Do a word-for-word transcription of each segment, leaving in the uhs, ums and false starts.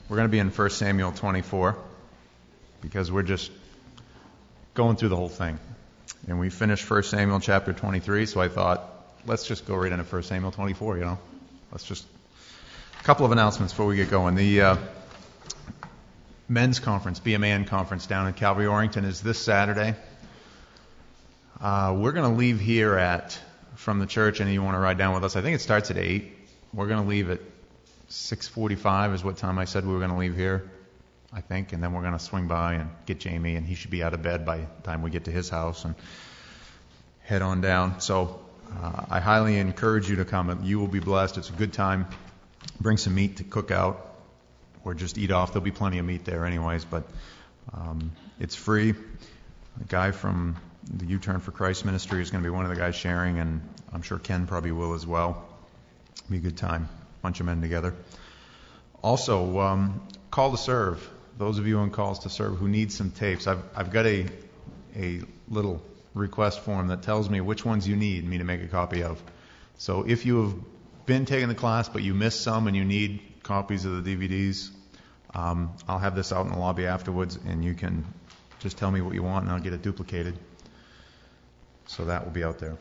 We're going to be in First Samuel twenty-four because we're just going through the whole thing. And we finished First Samuel chapter twenty-three, so I thought, let's just go right into First Samuel twenty-four, you know. Let's just... A couple of announcements before we get going. The uh, men's conference, Be a Man conference down in Calvary-Orrington is this Saturday. Uh, we're going to leave here at, from the church, and you want to ride down with us, I think it starts at eight. We're going to leave at six forty-five is what time I said we were going to leave here, I think, and then we're going to swing by and get Jamie, and he should be out of bed by the time we get to his house and head on down. So uh, I highly encourage you to come. You will be blessed. It's a good time. Bring some meat to cook out or just eat off. There'll be plenty of meat there anyways, but um, it's free. A guy from the U-Turn for Christ ministry is going to be one of the guys sharing, and I'm sure Ken probably will as well. It'll be a good time. Bunch of men together. Also, um, call to serve. Those of you on calls to serve who need some tapes, I've I've got a a little request form that tells me which ones you need me to make a copy of. So if you have been taking the class but you missed some and you need copies of the D V Ds, um, I'll have this out in the lobby afterwards, and you can just tell me what you want and I'll get it duplicated. So that will be out there.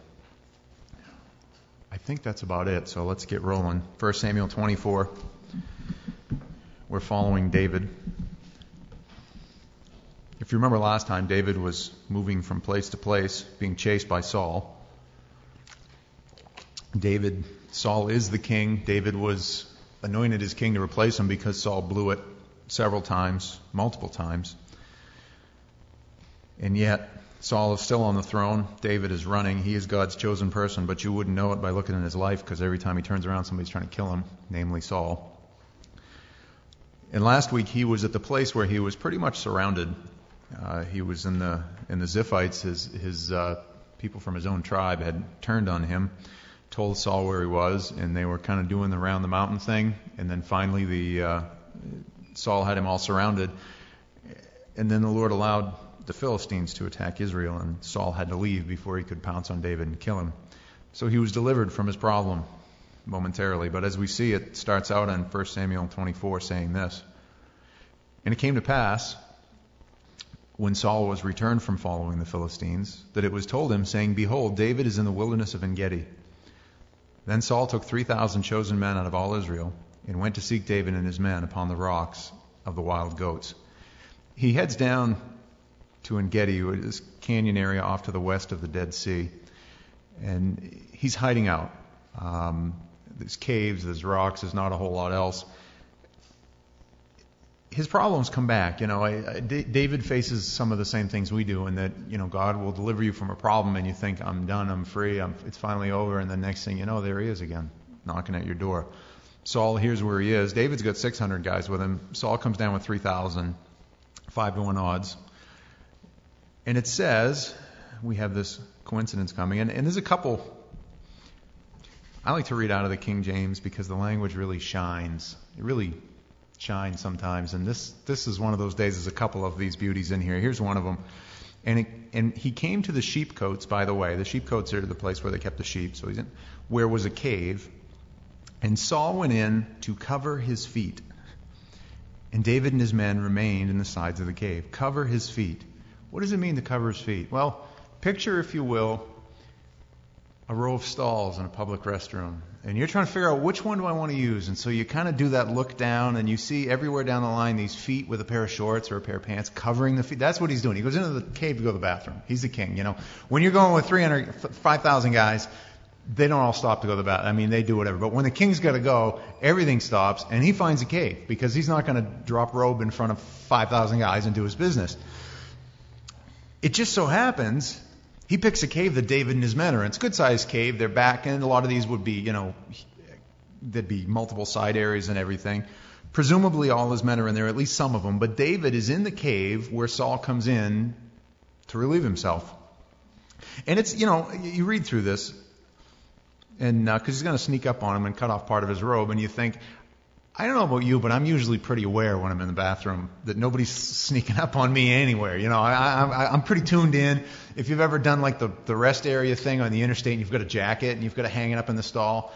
I think that's about it, so let's get rolling. First Samuel twenty-four. We're following David. If you remember last time, David was moving from place to place, being chased by Saul. David, Saul is the king. David was anointed as king to replace him because Saul blew it several times, multiple times. And yet, Saul is still on the throne. David is running. He is God's chosen person, but you wouldn't know it by looking at his life, because every time he turns around, somebody's trying to kill him, namely Saul. And last week, he was at the place where he was pretty much surrounded. Uh, he was in the in the Ziphites. His his uh, people from his own tribe had turned on him, told Saul where he was, and they were kind of doing the round the mountain thing. And then finally, the uh, Saul had him all surrounded. And then the Lord allowed the Philistines to attack Israel, and Saul had to leave before he could pounce on David and kill him. So he was delivered from his problem momentarily. But as we see, it starts out in First Samuel twenty-four saying this. And it came to pass, when Saul was returned from following the Philistines, that it was told him, saying, Behold, David is in the wilderness of En-gedi. Then Saul took three thousand chosen men out of all Israel, and went to seek David and his men upon the rocks of the wild goats. He heads down to En-gedi, this canyon area off to the west of the Dead Sea. And he's hiding out. Um, there's caves, there's rocks, there's not a whole lot else. His problems come back. You know, I, I, D- David faces some of the same things we do, in that, you know, God will deliver you from a problem and you think, I'm done, I'm free, I'm, it's finally over, and the next thing you know, there he is again, knocking at your door. Saul hears where he is. David's got six hundred guys with him. Saul comes down with three thousand, five to one odds. And it says, we have this coincidence coming, and, and there's a couple. I like to read out of the King James because the language really shines. It really shines sometimes, and this this is one of those days. There's a couple of these beauties in here. Here's one of them. And it, and he came to the sheepcotes, by the way. The sheepcotes are the place where they kept the sheep, so he's in, where was a cave. And Saul went in to cover his feet. And David and his men remained in the sides of the cave. Cover his feet. What does it mean to cover his feet? Well, picture, if you will, a row of stalls in a public restroom. And you're trying to figure out which one do I want to use. And so you kind of do that look down, and you see everywhere down the line these feet with a pair of shorts or a pair of pants covering the feet. That's what he's doing. He goes into the cave to go to the bathroom. He's the king, you know. When you're going with three hundred, five thousand guys, they don't all stop to go to the bathroom. I mean, they do whatever. But when the king's got to go, everything stops, and he finds a cave, because he's not going to drop robe in front of five thousand guys and do his business. It just so happens he picks a cave that David and his men are in. It's a good-sized cave. They're back in. A lot of these would be, you know, there'd be multiple side areas and everything. Presumably all his men are in there, at least some of them. But David is in the cave where Saul comes in to relieve himself. And it's, you know, you read through this, and because uh, he's going to sneak up on him and cut off part of his robe, and you think, I don't know about you, but I'm usually pretty aware when I'm in the bathroom that nobody's sneaking up on me anywhere. You know, I, I, I'm pretty tuned in. If you've ever done like the, the rest area thing on the interstate, and you've got a jacket and you've got to hang it up in the stall,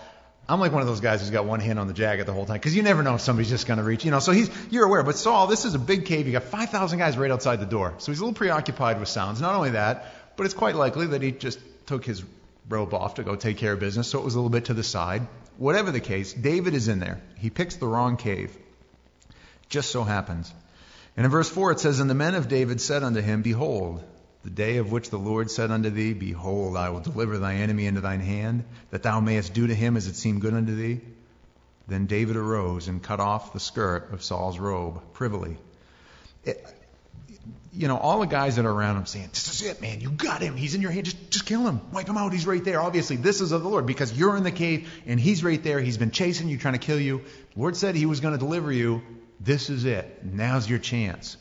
I'm like one of those guys who's got one hand on the jacket the whole time, because you never know if somebody's just going to reach, you know. So he's, you're aware. But Saul, this is a big cave. You got five thousand guys right outside the door. So he's a little preoccupied with sounds. Not only that, but it's quite likely that he just took his robe off to go take care of business. So it was a little bit to the side. Whatever the case, David is in there. He picks the wrong cave. Just so happens. And in verse four it says, And the men of David said unto him, Behold, the day of which the Lord said unto thee, Behold, I will deliver thy enemy into thine hand, that thou mayest do to him as it seemed good unto thee. Then David arose and cut off the skirt of Saul's robe privily. It, you know, all the guys that are around him saying, This is it, man. You got him. He's in your hand. Just, just kill him. Wipe him out. He's right there. Obviously, this is of the Lord, because you're in the cave and he's right there. He's been chasing you, trying to kill you. The Lord said he was going to deliver you. This is it. Now's your chance.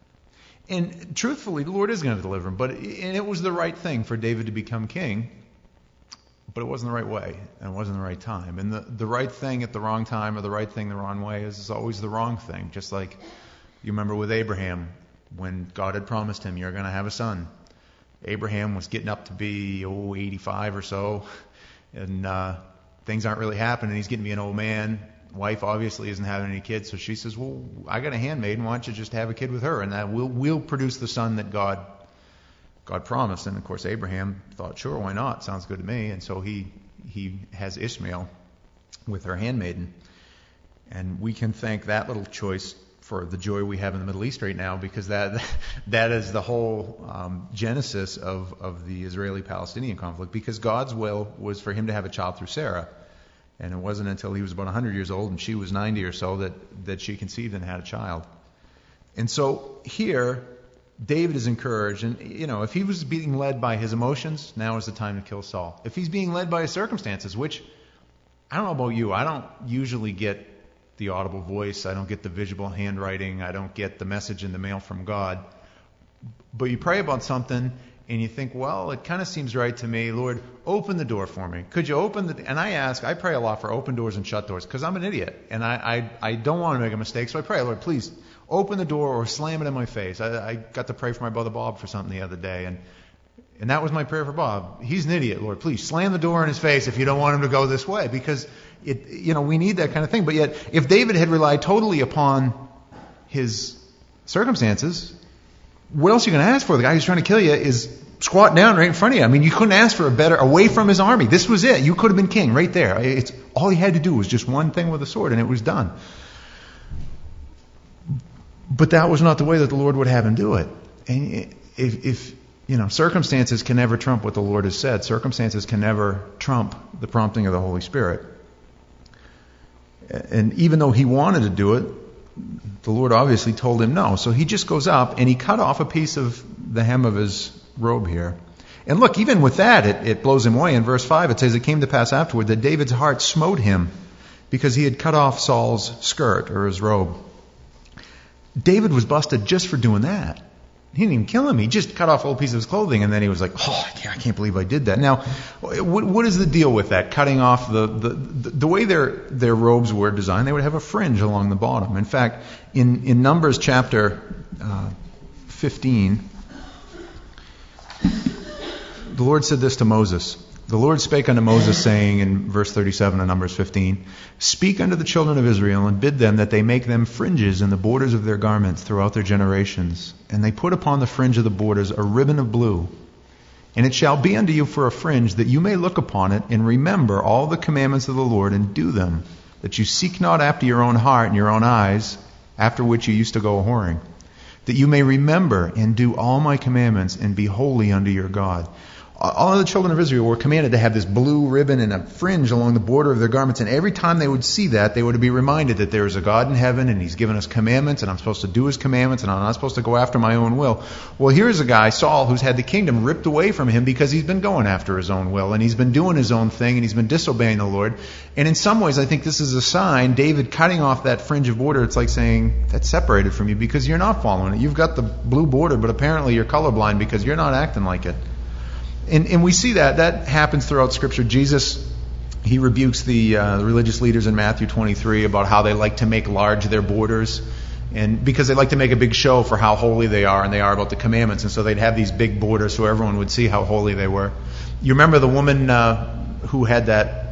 And truthfully, the Lord is going to deliver him. But and it was the right thing for David to become king. But it wasn't the right way. And it wasn't the right time. And the, the right thing at the wrong time, or the right thing the wrong way, is, is always the wrong thing. Just like you remember with Abraham, when God had promised him, you're going to have a son. Abraham was getting up to be, oh, eighty-five or so. And uh, things aren't really happening. He's getting to be an old man. Wife obviously isn't having any kids, so she says, well, I got a handmaiden, why don't you just have a kid with her, and that we'll, we'll produce the son that God God promised. And of course Abraham thought, sure, why not? Sounds good to me. And so he he has Ishmael with her handmaiden. And we can thank that little choice for the joy we have in the Middle East right now, because that that is the whole um, genesis of, of the Israeli-Palestinian conflict, because God's will was for him to have a child through Sarah. And it wasn't until he was about one hundred years old and she was ninety or so that, that she conceived and had a child. And so here, David is encouraged. And, you know, if he was being led by his emotions, now is the time to kill Saul. If he's being led by his circumstances, which, I don't know about you, I don't usually get the audible voice. I don't get the visible handwriting. I don't get the message in the mail from God. But you pray about something and you think, well, it kind of seems right to me. Lord, open the door for me. Could you open the... And I ask, I pray a lot for open doors and shut doors, because I'm an idiot. And I, I, I don't want to make a mistake. So I pray, Lord, please open the door or slam it in my face. I, I got to pray for my brother Bob for something the other day. And and that was my prayer for Bob. He's an idiot. Lord, please slam the door in his face if you don't want him to go this way. Because, it, you know, we need that kind of thing. But yet, if David had relied totally upon his circumstances, what else are you going to ask for? The guy who's trying to kill you is squatting down right in front of you. I mean, you couldn't ask for a better, away from his army. This was it. You could have been king right there. It's all he had to do was just one thing with a sword, and it was done. But that was not the way that the Lord would have him do it. And if, if you know, circumstances can never trump what the Lord has said. Circumstances can never trump the prompting of the Holy Spirit. And even though he wanted to do it, the Lord obviously told him no. So he just goes up and he cut off a piece of the hem of his robe here. And look, even with that, it, it blows him away. In verse five, it says, It came to pass afterward that David's heart smote him because he had cut off Saul's skirt or his robe. David was busted just for doing that. He didn't even kill him. He just cut off a little piece of his clothing, and then he was like, oh, I can't, I can't believe I did that. Now, what, what is the deal with that? Cutting off the, the, the way their, their robes were designed, they would have a fringe along the bottom. In fact, in, in Numbers chapter uh, fifteen, the Lord said this to Moses. The Lord spake unto Moses, saying in verse thirty-seven of Numbers fifteen, Speak unto the children of Israel, and bid them that they make them fringes in the borders of their garments throughout their generations. And they put upon the fringe of the borders a ribbon of blue. And it shall be unto you for a fringe, that you may look upon it, and remember all the commandments of the Lord, and do them, that you seek not after your own heart and your own eyes, after which you used to go a-whoring, that you may remember and do all my commandments, and be holy unto your God. All of the children of Israel were commanded to have this blue ribbon and a fringe along the border of their garments. And every time they would see that, they would be reminded that there is a God in heaven and He's given us commandments and I'm supposed to do His commandments and I'm not supposed to go after my own will. Well, here's a guy, Saul, who's had the kingdom ripped away from him because he's been going after his own will and he's been doing his own thing and he's been disobeying the Lord. And in some ways, I think this is a sign, David cutting off that fringe of border, it's like saying, that's separated from you because you're not following it. You've got the blue border, but apparently you're colorblind because you're not acting like it. And, and we see that. That happens throughout Scripture. Jesus, He rebukes the, uh, the religious leaders in Matthew twenty-three about how they like to make large their borders, and because they like to make a big show for how holy they are, and they are about the commandments, and so they'd have these big borders so everyone would see how holy they were. You remember the woman uh, who had that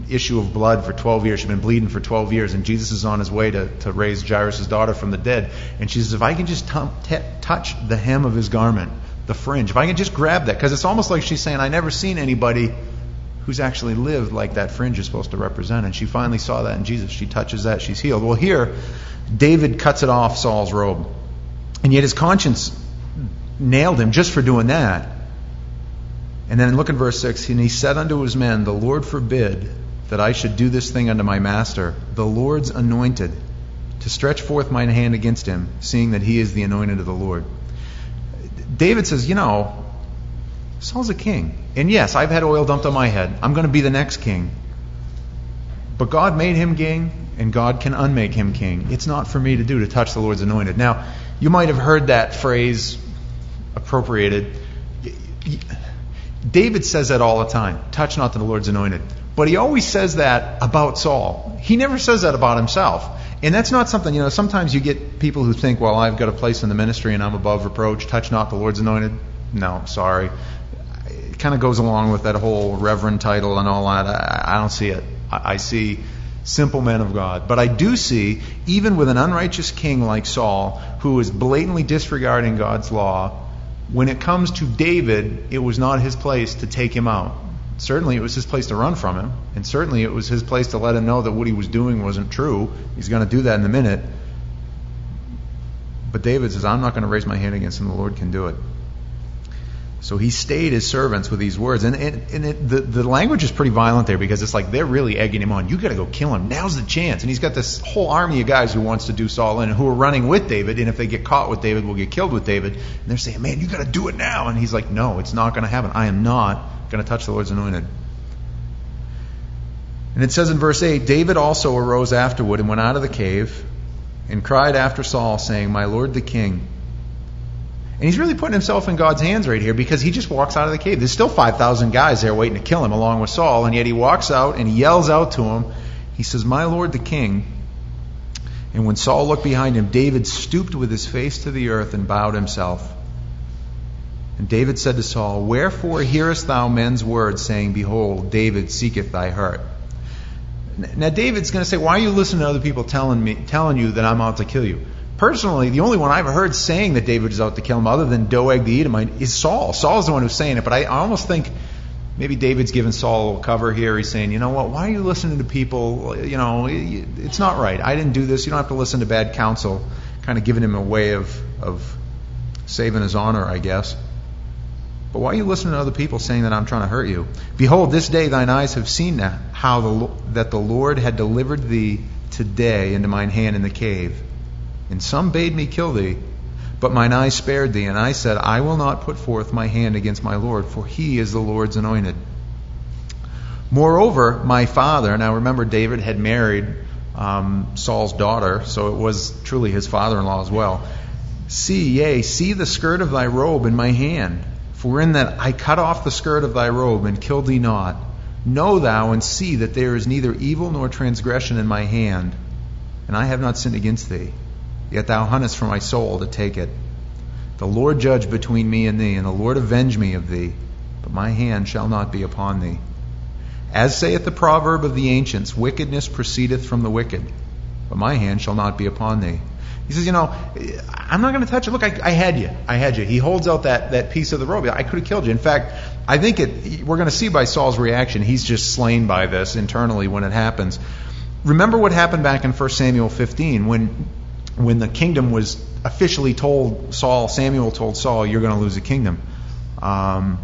issue of blood for twelve years. She'd been bleeding for twelve years, and Jesus is on his way to, to raise Jairus' daughter from the dead. And she says, if I can just t- t- touch the hem of his garment, the fringe, if I can just grab that, because it's almost like she's saying, I never seen anybody who's actually lived like that fringe is supposed to represent. And she finally saw that in Jesus. She touches that, she's healed. Well, here, David cuts it off Saul's robe. And yet his conscience nailed him just for doing that. And then look at verse six. And he said unto his men, the Lord forbid that I should do this thing unto my master, the Lord's anointed, to stretch forth mine hand against him, seeing that he is the anointed of the Lord. David says, you know, Saul's a king. And yes, I've had oil dumped on my head. I'm going to be the next king. But God made him king, and God can unmake him king. It's not for me to do to touch the Lord's anointed. Now, you might have heard that phrase appropriated. David says that all the time. Touch not the Lord's anointed. But he always says that about Saul. He never says that about himself. And that's not something, you know, sometimes you get people who think, well, I've got a place in the ministry and I'm above reproach. Touch not the Lord's anointed. No, sorry. It kind of goes along with that whole reverend title and all that. I, I don't see it. I, I see simple men of God. But I do see, even with an unrighteous king like Saul, who is blatantly disregarding God's law, when it comes to David, it was not his place to take him out. Certainly it was his place to run from him, and certainly it was his place to let him know that what he was doing wasn't true. He's going to do that in a minute. But David says, I'm not going to raise my hand against him. The Lord can do it. So he stayed his servants with these words. And, and, and it, the, the language is pretty violent there, because it's like they're really egging him on. You got to go kill him. Now's the chance. And he's got this whole army of guys who wants to do Saul in, who are running with David. And if they get caught with David, will get killed with David. And they're saying, man, you got to do it now. And he's like, no, it's not going to happen. I am not going to touch the Lord's anointed. And it says in verse eight, David also arose afterward and went out of the cave and cried after Saul, saying, my Lord the king. And he's really putting himself in God's hands right here, because he just walks out of the cave. There's still five thousand guys there waiting to kill him along with Saul, and yet he walks out and he yells out to him. He says, my Lord the king. And when Saul looked behind him, David stooped with his face to the earth and bowed himself. And David said to Saul, wherefore hearest thou men's words, saying, behold, David seeketh thy heart? Now David's going to say, why are you listening to other people telling me, telling you that I'm out to kill you? Personally, the only one I've heard saying that David is out to kill him, other than Doeg the Edomite, is Saul. Saul's the one who's saying it, but I almost think maybe David's giving Saul a little cover here. He's saying, you know what, why are you listening to people? You know, it's not right. I didn't do this. You don't have to listen to bad counsel. Kind of giving him a way of, of saving his honor, I guess. But why are you listening to other people saying that I'm trying to hurt you? Behold, this day thine eyes have seen how the, that the Lord had delivered thee today into mine hand in the cave. And some bade me kill thee, but mine eyes spared thee. And I said, I will not put forth my hand against my Lord, for he is the Lord's anointed. Moreover, my father, now remember David had married um, Saul's daughter, so it was truly his father-in-law as well. See, yea, see the skirt of thy robe in my hand, for in that I cut off the skirt of thy robe and killed thee not. Know thou and see that there is neither evil nor transgression in my hand, and I have not sinned against thee. Yet thou huntest for my soul to take it. The Lord judge between me and thee, and the Lord avenge me of thee, but my hand shall not be upon thee. As saith the proverb of the ancients, wickedness proceedeth from the wicked, but my hand shall not be upon thee. He says, you know, I'm not going to touch it. Look, I, I had you. I had you. He holds out that, that piece of the robe. I could have killed you. In fact, I think it. We're going to see by Saul's reaction, he's just slain by this internally when it happens. Remember what happened back in First Samuel fifteen when when the kingdom was officially told Saul, Samuel told Saul, you're going to lose the kingdom. Um,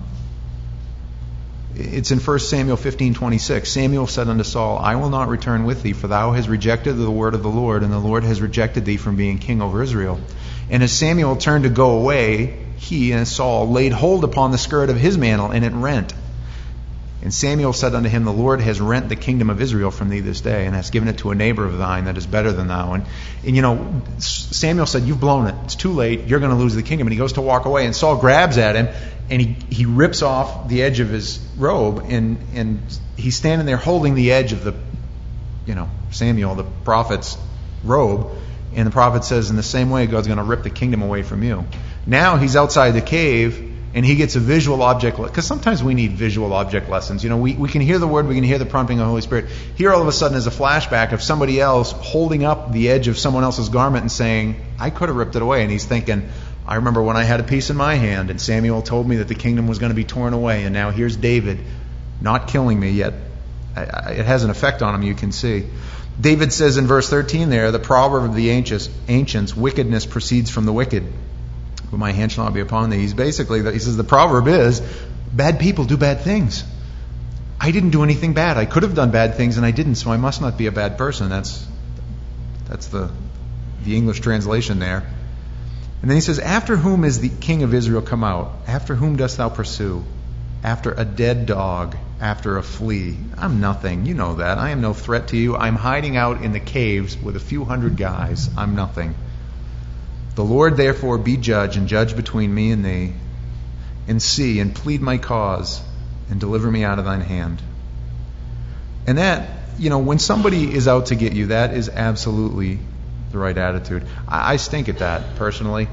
it's in First Samuel fifteen twenty-six. Samuel said unto Saul, I will not return with thee, for thou hast rejected the word of the Lord, and the Lord has rejected thee from being king over Israel. And as Samuel turned to go away, he and Saul laid hold upon the skirt of his mantle, and it rent. And Samuel said unto him, the Lord has rent the kingdom of Israel from thee this day, and has given it to a neighbor of thine that is better than thou. And, and you know, Samuel said, you've blown it. It's too late. You're going to lose the kingdom. And he goes to walk away, and Saul grabs at him, and he, he rips off the edge of his robe, and, and he's standing there holding the edge of the, you know, Samuel, the prophet's robe. And the prophet says, in the same way, God's going to rip the kingdom away from you. Now he's outside the cave, and he gets a visual object, because sometimes we need visual object lessons. You know, we, we can hear the word, we can hear the prompting of the Holy Spirit. Here all of a sudden is a flashback of somebody else holding up the edge of someone else's garment and saying, I could have ripped it away. And he's thinking, I remember when I had a piece in my hand and Samuel told me that the kingdom was going to be torn away, and now here's David not killing me yet. It has an effect on him, you can see. David says in verse thirteen there, the proverb of the ancients, ancients wickedness proceeds from the wicked. But my hand shall not be upon thee. He's basically, he says the proverb is, bad people do bad things. I didn't do anything bad. I could have done bad things and I didn't, so I must not be a bad person. That's that's the the English translation there. And then he says, after whom is the king of Israel come out? After whom dost thou pursue? After a dead dog, after a flea. I'm nothing. You know that. I am no threat to you. I'm hiding out in the caves with a few hundred guys. I'm nothing. The Lord therefore be judge, and judge between me and thee, and see, and plead my cause, and deliver me out of thine hand. And that, you know, when somebody is out to get you, that is absolutely the right attitude. I, I stink at that, personally.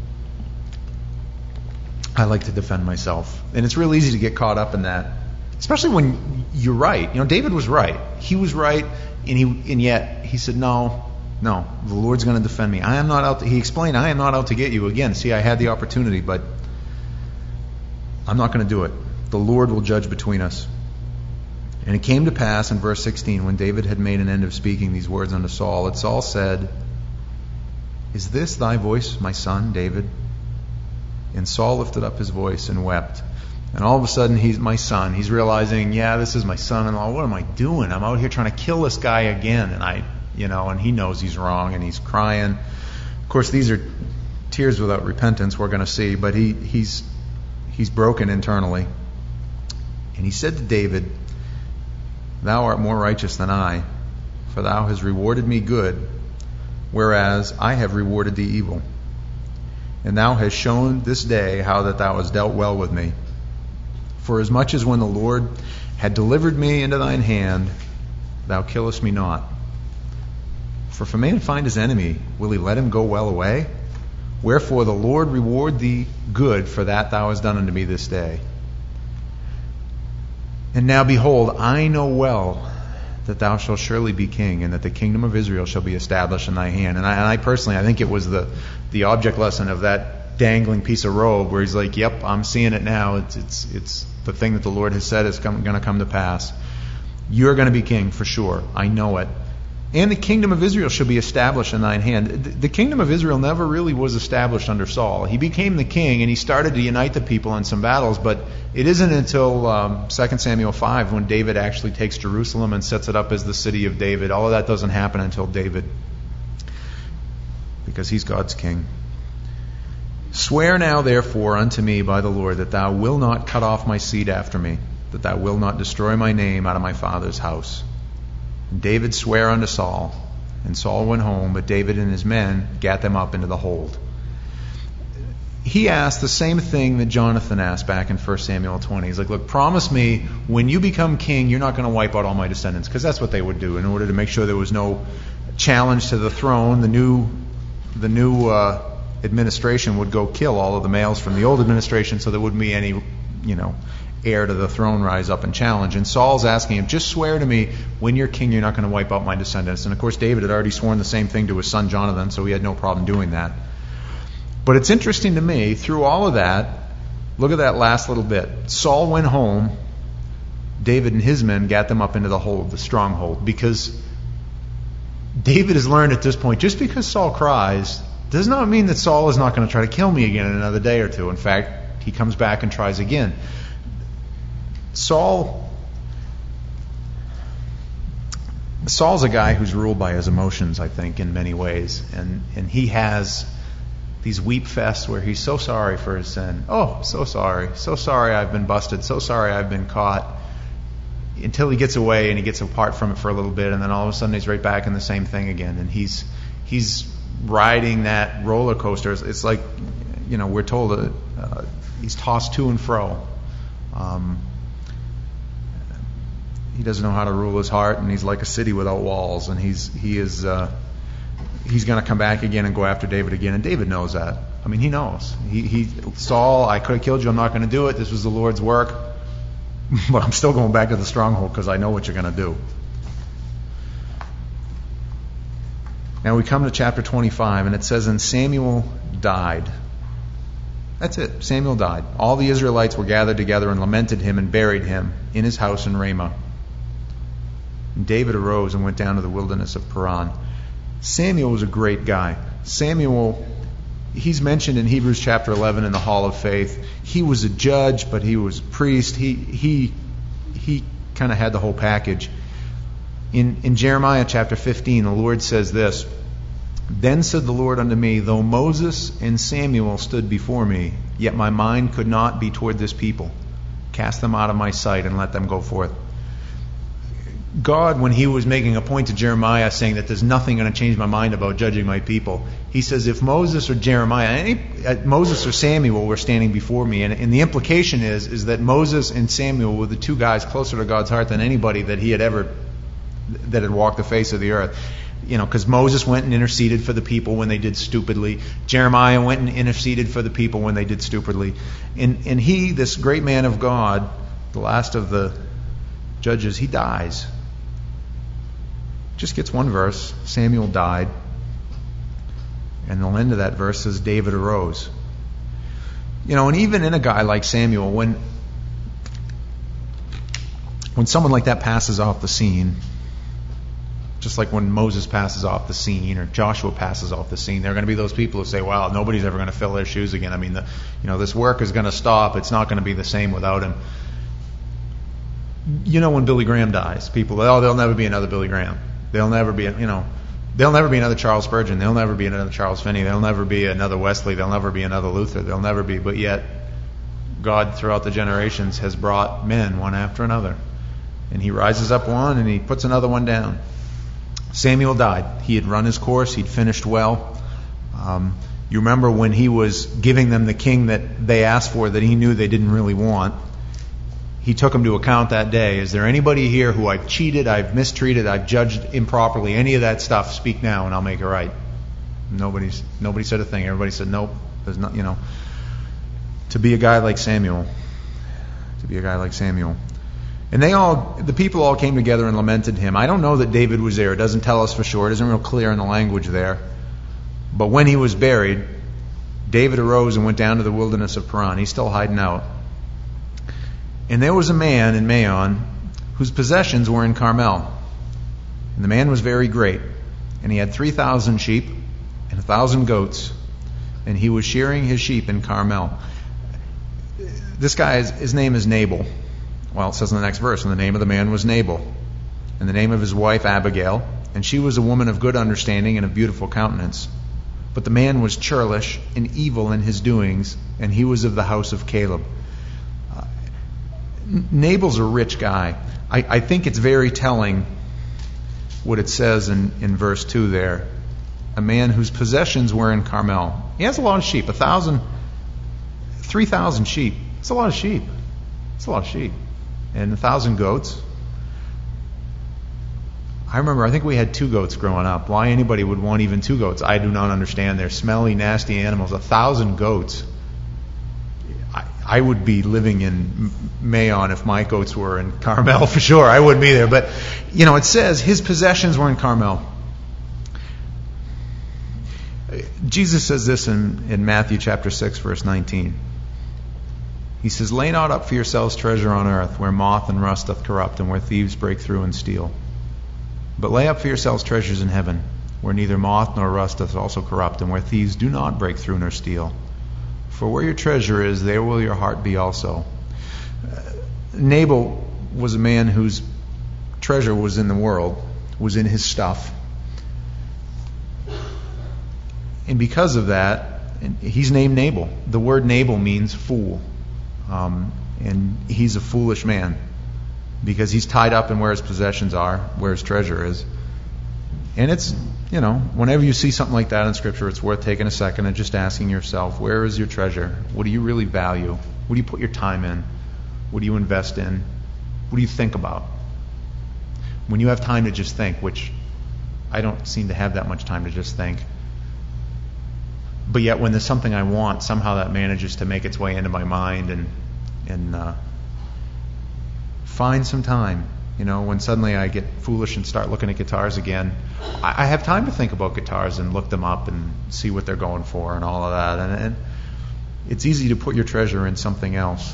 I like to defend myself. And it's real easy to get caught up in that, especially when you're right. You know, David was right. He was right, and he and yet he said, no, no, the Lord's going to defend me. I am not out to, he explained, I am not out to get you. Again, see, I had the opportunity, but I'm not going to do it. The Lord will judge between us. And it came to pass in verse sixteen, when David had made an end of speaking these words unto Saul, that Saul said, is this thy voice, my son, David? And Saul lifted up his voice and wept. And all of a sudden, he's my son. He's realizing, yeah, this is my son-in-law. What am I doing? I'm out here trying to kill this guy again. And I, you know, and he knows he's wrong, and he's crying. Of course, these are tears without repentance, we're going to see. But he, he's he's broken internally. And he said to David, thou art more righteous than I, for thou hast rewarded me good, whereas I have rewarded thee evil. And thou hast shown this day how that thou hast dealt well with me. For as much as when the Lord had delivered me into thine hand, thou killest me not. For if a man find his enemy, will he let him go well away? Wherefore the Lord reward thee good for that thou hast done unto me this day. And now behold, I know well that thou shalt surely be king, and that the kingdom of Israel shall be established in thy hand. And I, and I personally, I think it was the, the object lesson of that dangling piece of robe, where he's like, yep, I'm seeing it now. It's it's it's the thing that the Lord has said is going to come to pass. You're going to be king for sure. I know it. And the kingdom of Israel shall be established in thine hand. The, the kingdom of Israel never really was established under Saul. He became the king, and he started to unite the people in some battles, but it isn't until um, Second Samuel five when David actually takes Jerusalem and sets it up as the city of David. All of that doesn't happen until David, because he's God's king. Swear now therefore unto me by the Lord that thou wilt not cut off my seed after me, that thou wilt not destroy my name out of my father's house. And David sware unto Saul, and Saul went home, but David and his men gat them up into the hold. He asked the same thing that Jonathan asked back in First Samuel twenty. He's like, look, promise me when you become king, you're not going to wipe out all my descendants, because that's what they would do in order to make sure there was no challenge to the throne. The new, the new uh, administration would go kill all of the males from the old administration, so there wouldn't be any, you know, heir to the throne rise up and challenge. And Saul's asking him, just swear to me when you're king you're not going to wipe out my descendants. And of course David had already sworn the same thing to his son Jonathan, so he had no problem doing that. But it's interesting to me, through all of that, look at that last little bit. Saul went home, David and his men got them up into the hold, the stronghold, because David has learned at this point, just because Saul cries does not mean that Saul is not going to try to kill me again in another day or two. In fact, he comes back and tries again. Saul, Saul's a guy who's ruled by his emotions, I think, in many ways. And, and he has these weep fests where he's so sorry for his sin. Oh, so sorry. So sorry I've been busted. So sorry I've been caught. Until he gets away and he gets apart from it for a little bit. And then all of a sudden he's right back in the same thing again. And he's he's riding that roller coaster. It's like, you know, we're told that uh, he's tossed to and fro. Um, He doesn't know how to rule his heart, and he's like a city without walls. And he's he is uh, he's going to come back again and go after David again, and David knows that. I mean, he knows. He, he Saul, I could have killed you. I'm not going to do it. This was the Lord's work. But I'm still going back to the stronghold because I know what you're going to do. Now we come to chapter twenty-five, and it says, and Samuel died. That's it. Samuel died. All the Israelites were gathered together and lamented him and buried him in his house in Ramah. And David arose and went down to the wilderness of Paran. Samuel was a great guy. Samuel, he's mentioned in Hebrews chapter eleven in the Hall of Faith. He was a judge, but he was a priest. He he he kind of had the whole package. In in Jeremiah chapter fifteen, the Lord says this, then said the Lord unto me, though Moses and Samuel stood before me, yet my mind could not be toward this people. Cast them out of my sight and let them go forth. God, when he was making a point to Jeremiah saying that there's nothing going to change my mind about judging my people, he says if Moses or Jeremiah, any, uh, Moses or Samuel were standing before me, and, and the implication is, is that Moses and Samuel were the two guys closer to God's heart than anybody that he had ever, that had walked the face of the earth. You know, because Moses went and interceded for the people when they did stupidly. Jeremiah went and interceded for the people when they did stupidly. And, and he, this great man of God, the last of the judges, he dies. Just gets one verse. Samuel died. And the end of that verse says David arose. You know, and even in a guy like Samuel, when when someone like that passes off the scene, just like when Moses passes off the scene or Joshua passes off the scene, there are going to be those people who say, wow, nobody's ever going to fill their shoes again. I mean, the, you know, this work is going to stop. It's not going to be the same without him. You know, when Billy Graham dies, people, oh, there'll never be another Billy Graham. There'll never be, you know, there'll never be another Charles Spurgeon. There'll never be another Charles Finney. There'll never be another Wesley. There'll never be another Luther. There'll never be. But yet, God, throughout the generations, has brought men one after another. And he rises up one and he puts another one down. Samuel died. He had run his course. He'd finished well. Um, you remember when he was giving them the king that they asked for that he knew they didn't really want. He took them to account that day. Is there anybody here who I've cheated, I've mistreated, I've judged improperly? Any of that stuff, speak now and I'll make it right. Nobody's nobody said a thing. Everybody said nope. There's not, you know. To be a guy like Samuel. To be a guy like Samuel. And they all, the people all came together and lamented him. I don't know that David was there. It doesn't tell us for sure. It isn't real clear in the language there. But when he was buried, David arose and went down to the wilderness of Paran. He's still hiding out. And there was a man in Maon whose possessions were in Carmel. And the man was very great. And he had three thousand sheep and a thousand goats. And he was shearing his sheep in Carmel. This guy, his name is Nabal. Well, it says in the next verse, and the name of the man was Nabal, and the name of his wife Abigail, and she was a woman of good understanding and of beautiful countenance. But the man was churlish and evil in his doings, and he was of the house of Caleb. Uh, Nabal's a rich guy. I, I think it's very telling what it says in, in verse two there. A man whose possessions were in Carmel. He has a lot of sheep, a thousand, three thousand sheep. It's a lot of sheep. It's a lot of sheep. And a thousand goats. I remember, I think we had two goats growing up. Why anybody would want even two goats, I do not understand. They're smelly, nasty animals. A thousand goats. I, I would be living in Maon if my goats were in Carmel for sure. I wouldn't be there. But, you know, it says his possessions were in Carmel. Jesus says this in, in Matthew chapter six, verse nineteen. He says, lay not up for yourselves treasure on earth, where moth and rust doth corrupt, and where thieves break through and steal. But lay up for yourselves treasures in heaven, where neither moth nor rust doth also corrupt, and where thieves do not break through nor steal. For where your treasure is, there will your heart be also. Uh, Nabal was a man whose treasure was in the world, was in his stuff. And because of that, he's named Nabal. The word Nabal means fool. Um, and he's a foolish man because he's tied up in where his possessions are, where his treasure is. And it's, you know, whenever you see something like that in Scripture, it's worth taking a second and just asking yourself, where is your treasure? What do you really value? What do you put your time in? What do you invest in? What do you think about? When you have time to just think, which I don't seem to have that much time to just think, but yet when there's something I want, somehow that manages to make its way into my mind and and uh, find some time. You know, when suddenly I get foolish and start looking at guitars again, I, I have time to think about guitars and look them up and see what they're going for and all of that. And, and it's easy to put your treasure in something else.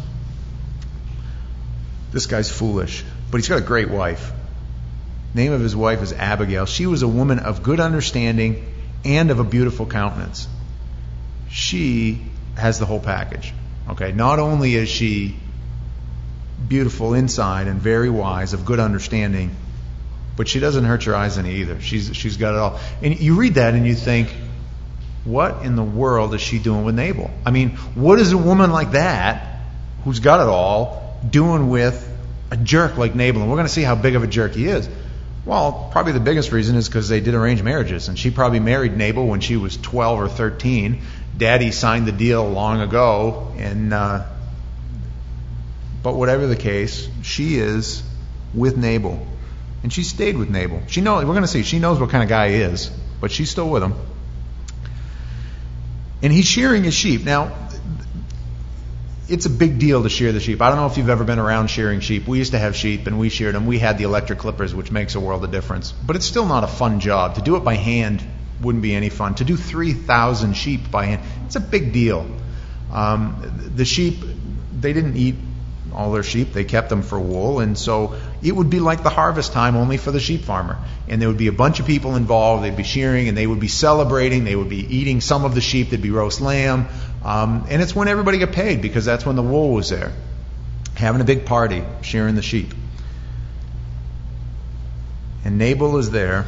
This guy's foolish, but he's got a great wife. Name of his wife is Abigail. She was a woman of good understanding and of a beautiful countenance. She has the whole package. Okay, not only is she beautiful inside and very wise, of good understanding, but she doesn't hurt your eyes any either. She's she's got it all. And you read that and you think, what in the world is she doing with Nabal? I mean, what is a woman like that, who's got it all, doing with a jerk like Nabal? And we're going to see how big of a jerk he is. Well, probably the biggest reason is because they did arranged marriages, and she probably married Nabal when she was twelve or thirteen. Daddy signed the deal long ago, and uh, but whatever the case, she is with Nabal, and she stayed with Nabal. She knows. We're going to see. She knows what kind of guy he is, but she's still with him. And he's shearing his sheep. Now, it's a big deal to shear the sheep. I don't know if you've ever been around shearing sheep. We used to have sheep, and we sheared them. We had the electric clippers, which makes a world of difference. But it's still not a fun job. To do it by hand wouldn't be any fun. To do three thousand sheep by hand, it's a big deal. Um, the sheep, they didn't eat all their sheep. They kept them for wool, and so it would be like the harvest time only for the sheep farmer. And there would be a bunch of people involved. They'd be shearing, and they would be celebrating. They would be eating some of the sheep. There'd be roast lamb. Um, and it's when everybody got paid, because that's when the wool was there. Having a big party, shearing the sheep. And Nabal is there.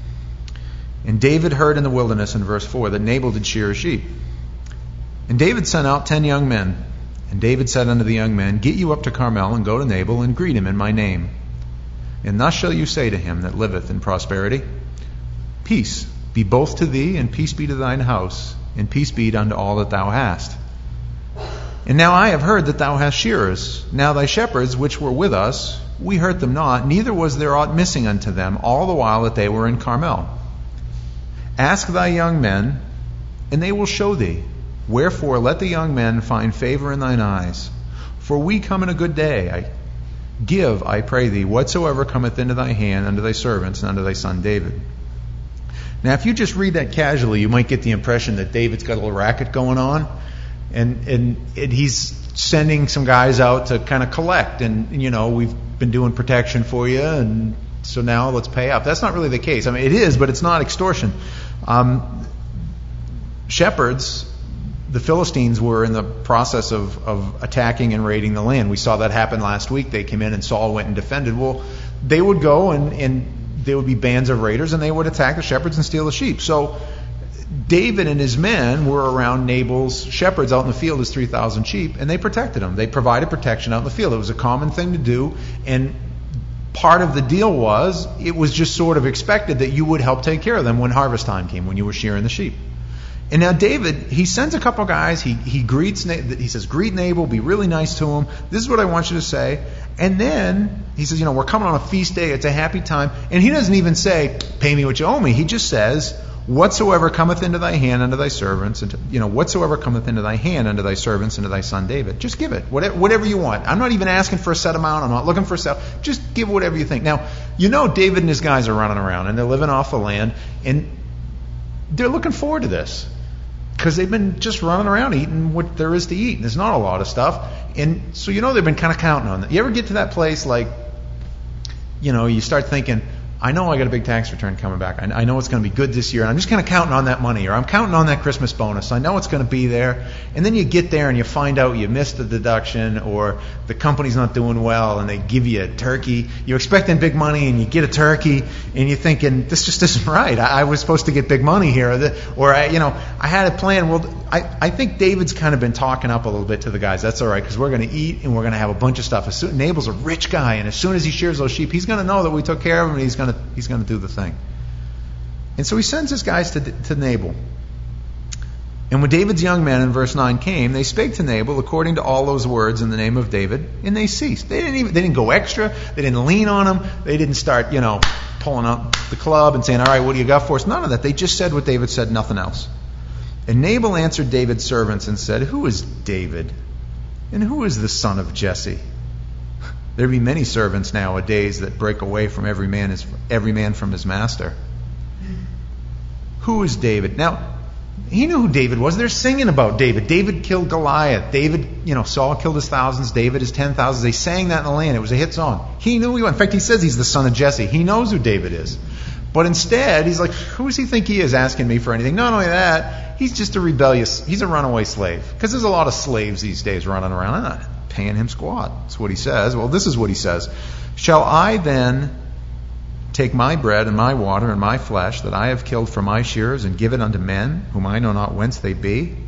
And David heard in the wilderness, in verse four, that Nabal did shear his sheep. And David sent out ten young men. And David said unto the young men, Get you up to Carmel, and go to Nabal, and greet him in my name. And thus shall you say to him that liveth in prosperity, Peace be both to thee, and peace be to thine house, and peace be unto all that thou hast. And now I have heard that thou hast shearers. Now thy shepherds, which were with us, we hurt them not, neither was there aught missing unto them, all the while that they were in Carmel. Ask thy young men, and they will show thee. Wherefore let the young men find favor in thine eyes. For we come in a good day. I give, I pray thee, whatsoever cometh into thy hand unto thy servants and unto thy son David. Now, if you just read that casually, you might get the impression that David's got a little racket going on, and and, and he's sending some guys out to kind of collect, and, you know, we've been doing protection for you, and so now let's pay up. That's not really the case. I mean, it is, but it's not extortion. Um, shepherds, the Philistines were in the process of, of attacking and raiding the land. We saw that happen last week. They came in and Saul went and defended. Well, they would go and, and there would be bands of raiders, and they would attack the shepherds and steal the sheep. So David and his men were around Nabal's shepherds out in the field, his three thousand sheep, and they protected them. They provided protection out in the field. It was a common thing to do, and part of the deal was it was just sort of expected that you would help take care of them when harvest time came, when you were shearing the sheep. And now David, he sends a couple guys, he he greets, he says, greet Nabal, be really nice to him. This is what I want you to say. And then he says, you know, we're coming on a feast day, it's a happy time. And he doesn't even say, pay me what you owe me. He just says, whatsoever cometh into thy hand unto thy servants, and to, you know, whatsoever cometh into thy hand unto thy servants and to thy son David. Just give it, whatever, whatever you want. I'm not even asking for a set amount. I'm not looking for a set. Just give whatever you think. Now, you know David and his guys are running around, and they're living off the land, and they're looking forward to this. Because they've been just running around eating what there is to eat. And there's not a lot of stuff. And so, you know, they've been kind of counting on it. You ever get to that place like, you know, you start thinking, I know I got a big tax return coming back. I, I know it's going to be good this year. And I'm just kind of counting on that money. Or I'm counting on that Christmas bonus. I know it's going to be there. And then you get there and you find out you missed the deduction, or the company's not doing well and they give you a turkey. You're expecting big money and you get a turkey and you're thinking, this just isn't right. I, I was supposed to get big money here. Or, the, or I, you know, I had a plan. Well, I, I think David's kind of been talking up a little bit to the guys. That's all right, because we're going to eat and we're going to have a bunch of stuff. As soon, Nabal's a rich guy, and as soon as he shears those sheep, he's going to know that we took care of him, and he's going to he's going to do the thing. And so he sends his guys to, to Nabal. And when David's young men in verse nine came, they spake to Nabal according to all those words in the name of David, and they ceased. They didn't even they didn't go extra. They didn't lean on him. They didn't start, you know, pulling up the club and saying, all right, what do you got for us? None of that. They just said what David said, nothing else. And Nabal answered David's servants and said, Who is David? And who is the son of Jesse? There be many servants nowadays that break away from every man his, every man from his master. Who is David? Now, he knew who David was. They're singing about David. David killed Goliath. David, you know, Saul killed his thousands. David his ten thousands. They sang that in the land. It was a hit song. He knew he was. In fact, he says he's the son of Jesse. He knows who David is. But instead, he's like, who does he think he is asking me for anything? Not only that, he's just a rebellious, he's a runaway slave. Because there's a lot of slaves these days running around. I'm not paying him squat. That's what he says. Well, this is what he says. Shall I then take my bread and my water and my flesh that I have killed for my shearers and give it unto men whom I know not whence they be?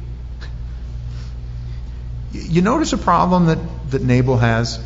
You notice a problem that, that Nabal has?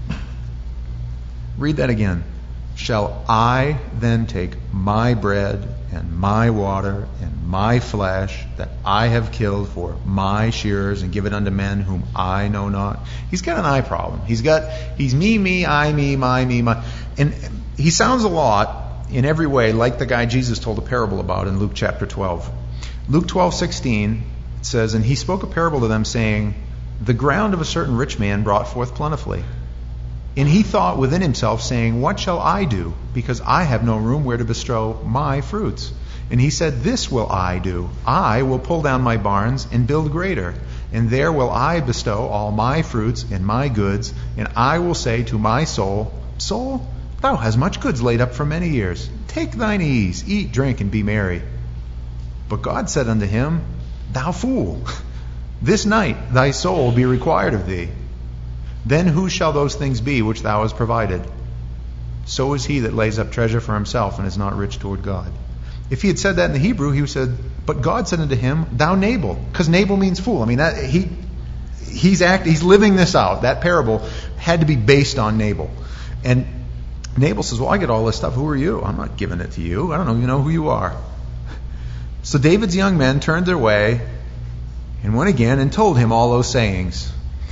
Read that again. Shall I then take my bread and my water and my flesh that I have killed for my shearers and give it unto men whom I know not? He's got an I problem. He's got, he's me, me, I, me, my, me, my. And he sounds a lot in every way like the guy Jesus told a parable about in Luke chapter twelve. Luke twelve sixteen says, And he spoke a parable to them, saying, The ground of a certain rich man brought forth plentifully. And he thought within himself, saying, What shall I do? Because I have no room where to bestow my fruits. And he said, This will I do. I will pull down my barns and build greater. And there will I bestow all my fruits and my goods. And I will say to my soul, Soul, thou hast much goods laid up for many years. Take thine ease, eat, drink, and be merry. But God said unto him, Thou fool, this night thy soul will be required of thee. Then who shall those things be which thou hast provided? So is he that lays up treasure for himself and is not rich toward God. If he had said that in the Hebrew, he would have said, But God said unto him, Thou Nabal, because Nabal means fool. I mean, that he he's act he's living this out. That parable had to be based on Nabal. And Nabal says, Well, I get all this stuff. Who are you? I'm not giving it to you. I don't even know who you are. So David's young men turned their way and went again and told him all those sayings.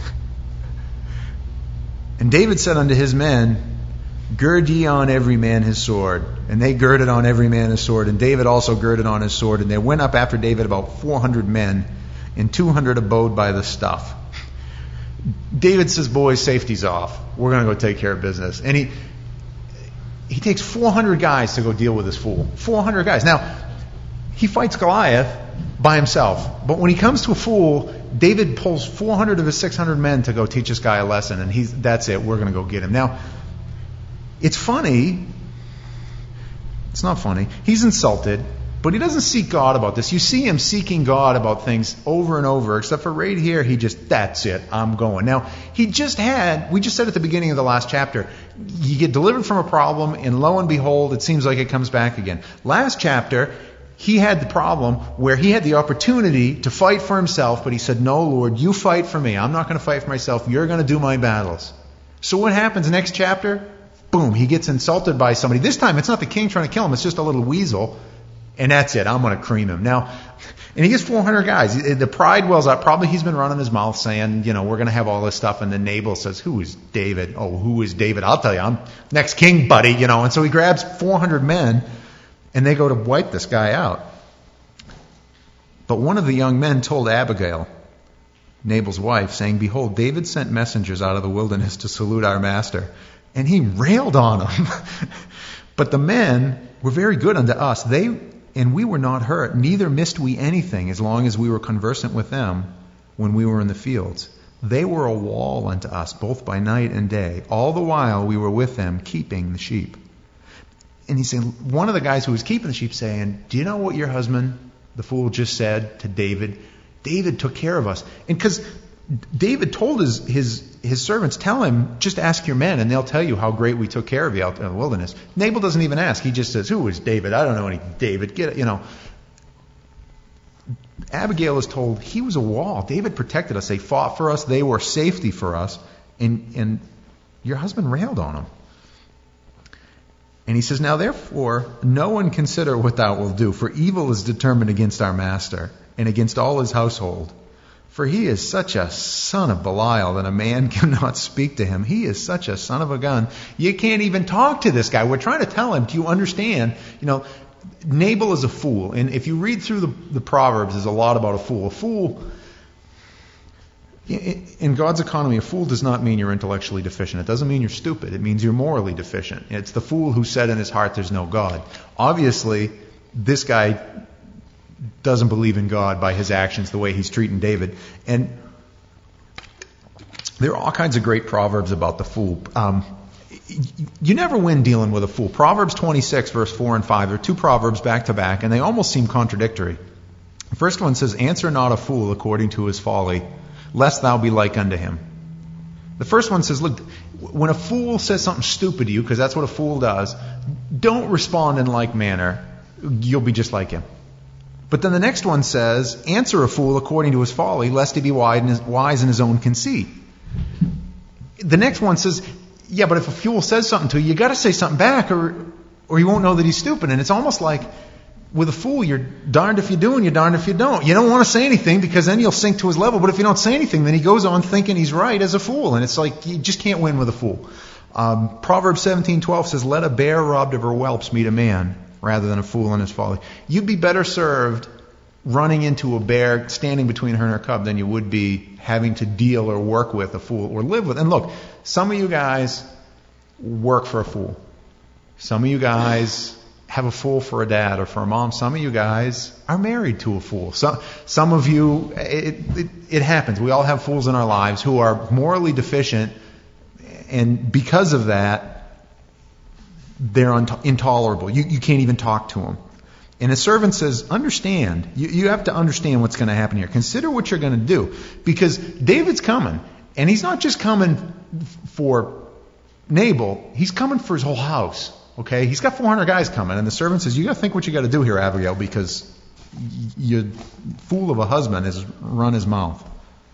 And David said unto his men, Gird ye on every man his sword. And they girded on every man his sword. And David also girded on his sword. And there went up after David about four hundred men, and two hundred abode by the stuff. David says, Boys, safety's off. We're going to go take care of business. And he he takes four hundred guys to go deal with this fool. four hundred guys. Now, he fights Goliath by himself. But when he comes to a fool, David pulls four hundred of his six hundred men to go teach this guy a lesson, and he's that's it. We're going to go get him. Now, it's funny. It's not funny. He's insulted, but he doesn't seek God about this. You see him seeking God about things over and over, except for right here, he just, that's it, I'm going. Now, he just had, we just said at the beginning of the last chapter, you get delivered from a problem, and lo and behold, it seems like it comes back again. Last chapter, he had the problem where he had the opportunity to fight for himself, but he said, No, Lord, you fight for me. I'm not going to fight for myself. You're going to do my battles. So what happens next chapter? Boom, he gets insulted by somebody. This time, it's not the king trying to kill him. It's just a little weasel. And that's it. I'm going to cream him. Now, and he gets four hundred guys. The pride wells up. Probably he's been running his mouth saying, you know, we're going to have all this stuff. And then Nabal says, who is David? Oh, who is David? I'll tell you, I'm next king, buddy. You know, and so he grabs four hundred men, and they go to wipe this guy out. But one of the young men told Abigail, Nabal's wife, saying, Behold, David sent messengers out of the wilderness to salute our master. And he railed on them. But the men were very good unto us. They and we were not hurt, neither missed we anything, as long as we were conversant with them when we were in the fields. They were a wall unto us, both by night and day. All the while we were with them, keeping the sheep. And he's saying, one of the guys who was keeping the sheep saying, Do you know what your husband, the fool, just said to David? David took care of us. And because David told his, his his servants, tell him, just ask your men, and they'll tell you how great we took care of you out in the wilderness. Nabal doesn't even ask. He just says, who is David? I don't know any David. Get it, you know. Abigail is told he was a wall. David protected us. They fought for us. They were safety for us. And, and your husband railed on him. And he says, Now therefore, no one consider what thou wilt do, for evil is determined against our master and against all his household. For he is such a son of Belial that a man cannot speak to him. He is such a son of a gun. You can't even talk to this guy. We're trying to tell him, do you understand? You know, Nabal is a fool. And if you read through the, the Proverbs, there's a lot about a fool. A fool, in God's economy, a fool does not mean you're intellectually deficient. It doesn't mean you're stupid. It means you're morally deficient. It's the fool who said in his heart there's no God. Obviously, this guy doesn't believe in God by his actions, the way he's treating David. And there are all kinds of great proverbs about the fool. Um, you never win dealing with a fool. Proverbs twenty-six, verse four and five, there are two proverbs back to back, and they almost seem contradictory. The first one says, "Answer not a fool according to his folly, lest thou be like unto him." The first one says, look, when a fool says something stupid to you, because that's what a fool does, don't respond in like manner. You'll be just like him. But then the next one says, "Answer a fool according to his folly, lest he be wise in his own conceit." The next one says, yeah, but if a fool says something to you, you got to say something back, or or you won't know that he's stupid. And it's almost like with a fool, you're darned if you do and you're darned if you don't. You don't want to say anything because then you'll sink to his level. But if you don't say anything, then he goes on thinking he's right as a fool. And it's like you just can't win with a fool. Um, Proverbs seventeen twelve says, "Let a bear robbed of her whelps meet a man, rather than a fool in his folly." You'd be better served running into a bear standing between her and her cub than you would be having to deal or work with a fool or live with. And look, some of you guys work for a fool. Some of you guys have a fool for a dad or for a mom. Some of you guys are married to a fool. Some, some of you, it, it, it happens. We all have fools in our lives who are morally deficient, and because of that, they're un- intolerable. You, you can't even talk to them. And a servant says, understand. You, you have to understand what's going to happen here. Consider what you're going to do. Because David's coming. And he's not just coming for Nabal. He's coming for his whole house. Okay? He's got four hundred guys coming. And the servant says, you got to think what you got to do here, Abigail, because your fool of a husband has run his mouth.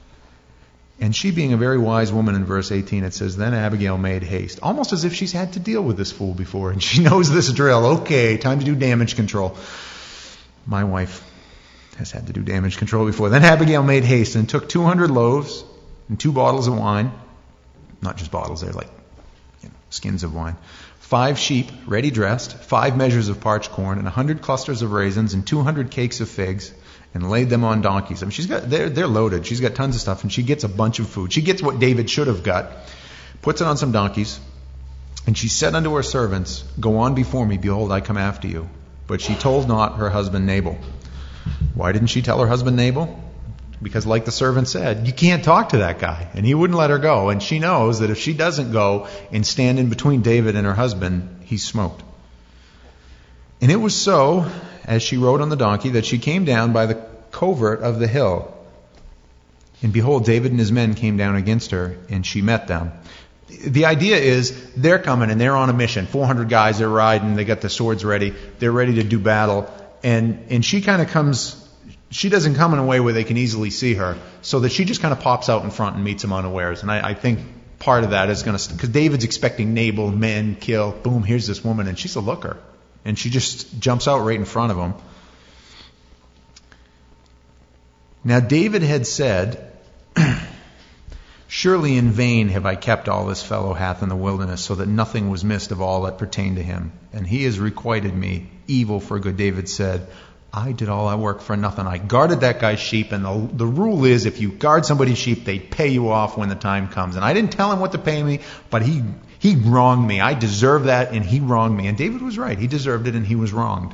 And she, being a very wise woman, in verse eighteen, it says, "Then Abigail made haste," almost as if she's had to deal with this fool before, and she knows this drill. Okay, time to do damage control. My wife has had to do damage control before. "Then Abigail made haste and took two hundred loaves and two bottles of wine," not just bottles, they're like you know, skins of wine, "five sheep ready dressed, five measures of parched corn, and a hundred clusters of raisins, and two hundred cakes of figs, and laid them on donkeys." I mean, she's got, they're, they're loaded. She's got tons of stuff, and she gets a bunch of food. She gets what David should have got, puts it on some donkeys, and she said unto her servants, "Go on before me, behold, I come after you." But she told not her husband Nabal. Why didn't she tell her husband Nabal? Because like the servant said, you can't talk to that guy, and he wouldn't let her go. And she knows that if she doesn't go and stand in between David and her husband, he's smoked. And it was so, as she rode on the donkey, that she came down by the covert of the hill. And behold, David and his men came down against her, and she met them. The idea is they're coming and they're on a mission. four hundred guys, they're riding, they got the swords ready, they're ready to do battle. And and she kind of comes, she doesn't come in a way where they can easily see her, so that she just kind of pops out in front and meets them unawares. And I, I think part of that is going to, because David's expecting Nabal, men, kill, boom, here's this woman, and she's a looker. And she just jumps out right in front of him. Now David had said, "Surely in vain have I kept all this fellow hath in the wilderness, so that nothing was missed of all that pertained to him. And he has requited me evil for good." David said, "I did all I work for nothing. I guarded that guy's sheep, and the, the rule is if you guard somebody's sheep, they pay you off when the time comes. And I didn't tell him what to pay me, but he he wronged me. I deserve that, and he wronged me." And David was right. He deserved it, and he was wronged.